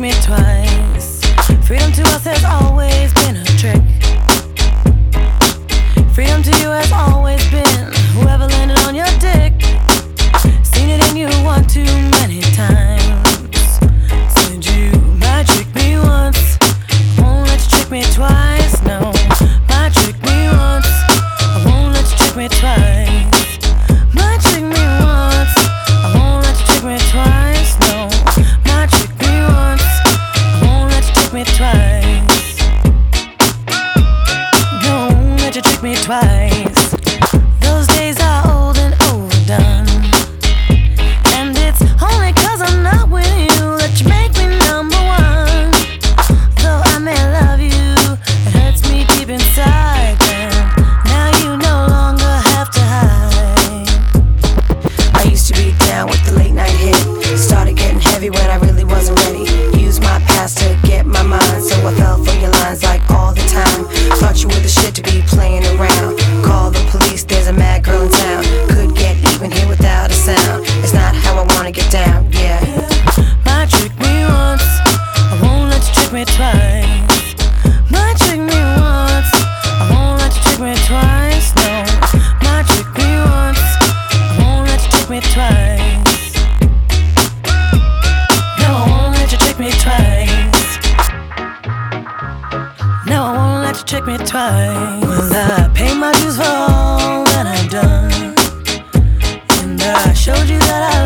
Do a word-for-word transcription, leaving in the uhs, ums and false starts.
me twice. Freedom to us has always been a trick. Freedom to you has always been whoever landed on your dick. Seen it in you one too many times. Said you might trick me once, won't let you trick me twice. No, might trick me once, I won't let you trick me twice. Might trick me once, I won't let you trick me twice. No, might trick me once, I won't let you trick me twice. No, won't let you trick me twice. Those days are old and overdone, and it's only cause I'm not with you that you make me number one. Though I may love you, it hurts me deep inside. And now you no longer have to hide. I used to be down with the late night hit. Started getting heavy when I really wasn't ready. Used my past to get my mind, so I fell for your lines like all the time. Thought you were the shit to be playing around. Call the police, there's a mad girl in town. Could get even here without a sound. It's not how I wanna get down, yeah. Might trick me once, I won't let you trick me twice. Might trick me once, I won't let you trick me twice. No, might trick me once, I won't let you trick me twice. No, I won't let you trick me twice. No, I won't let you trick me twice. Well, I pay my dues for all that I've done, and I showed you that I